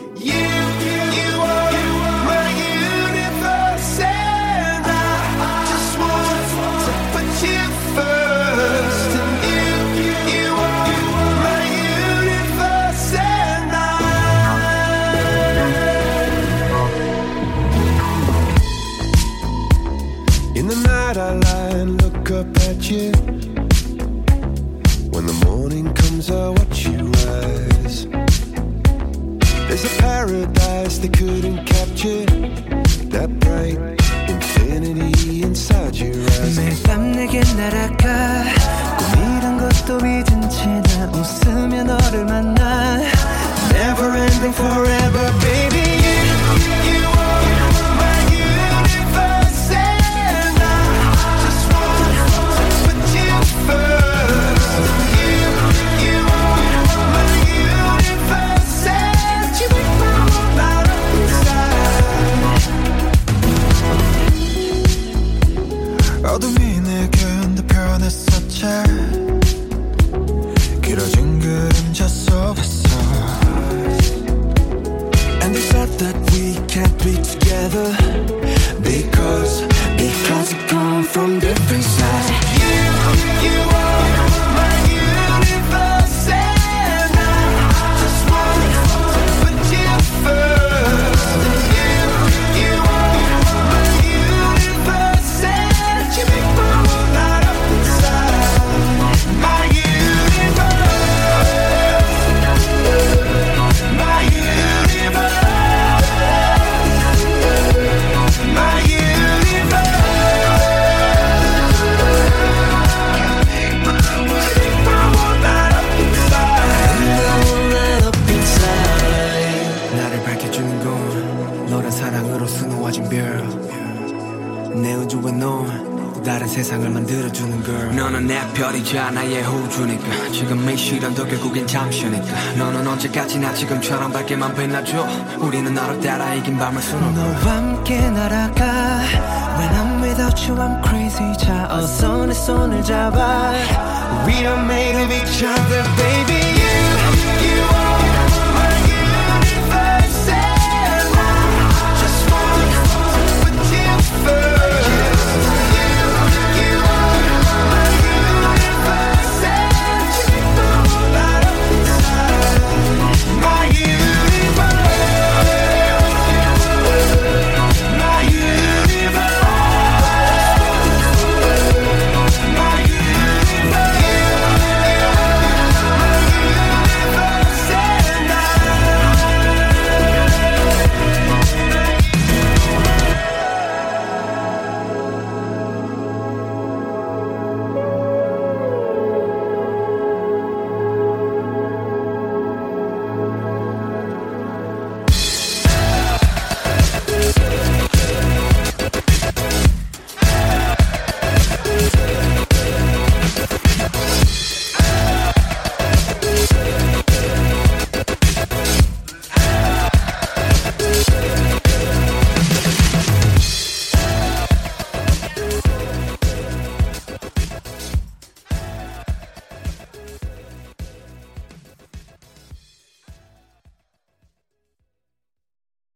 You are my universe, and I just want to put you first. And you are my universe, and in the night I lie and look up at you. When the morning comes I watch you rise. There's a paradise they couldn't capture, that bright infinity inside your eyes. 매일 밤 내게 날아가 꿈이란 것도 잊은 채 나 웃으며 너를 만나. Never ending forever baby. You are my universe, and I just want to put you first. You are my universe, and you make my world light up inside. 어둠이 내게 흔들편했었지. 길어진 그림자 속에서. And they said that we can't be together because we come from different sides. You are my universe, and I just want to put you first. You are my universe, and you make my world light up inside. My universe, my universe, my universe. Make my world light up inside. 나를 밝혀주는 건 너란 사랑으로 수놓아진 별. 내 우주에 넌 또 다른 세상을 만들어주는 girl. 너는 내 별이자 나의 호주니까 지금의 시련도 결국엔 잠시니까. 너는 언제까지나 지금처럼 밝게만 빛나줘. 우리는 너를 따라 이긴 밤을 수놓고 너와 함께 날아가. When I'm without you I'm crazy. 자 어서 내 손을 잡아. We are made of each other baby.